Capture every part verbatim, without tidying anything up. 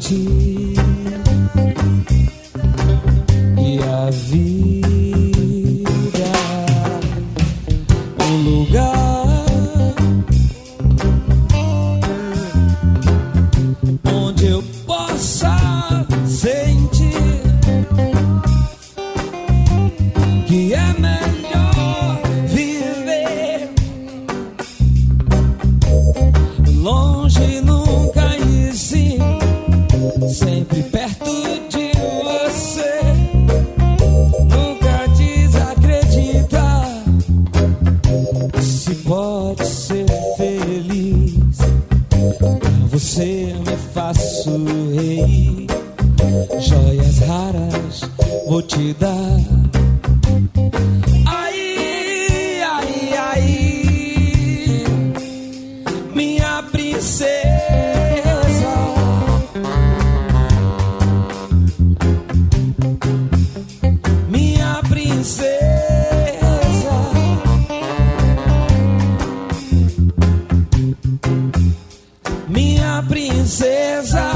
ti. E a vida, um lugar onde eu possa sentir que é melhor viver longe, nunca e sim, sempre perto de você. Nunca desacredita se pode ser feliz. Pra você me faço rei, joias raras vou te dar. Aí, aí, aí, minha princesa, minha princesa, minha princesa,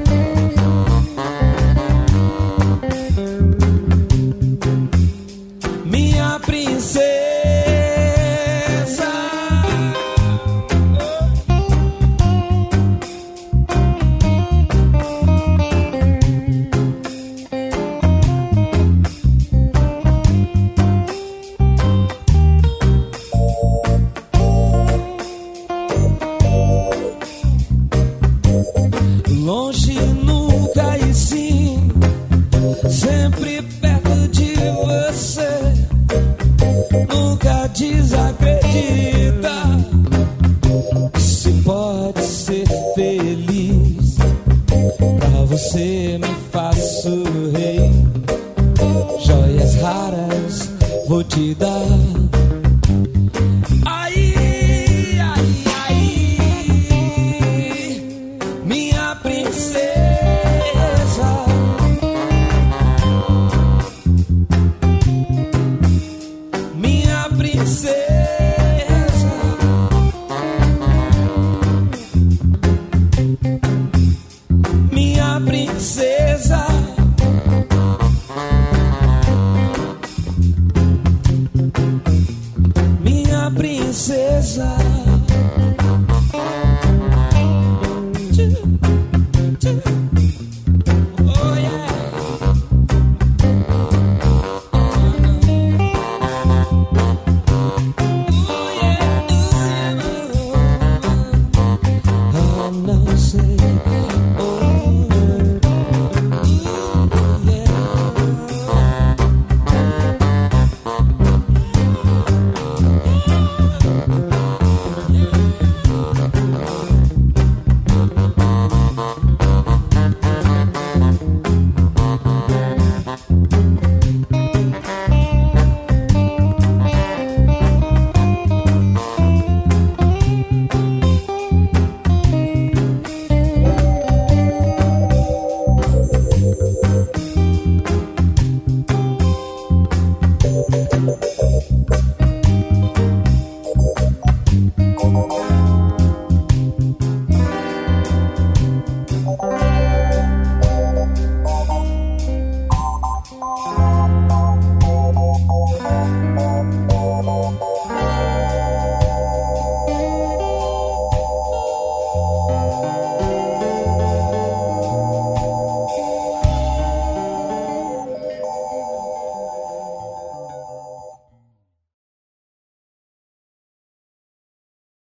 minha princesa. Longe, nunca e sim, sempre perto de você. Nunca desacredita se pode ser feliz. Pra você me faço rei, joias raras vou te dar. Aí, aí, aí, minha princesa, minha princesa, minha princesa.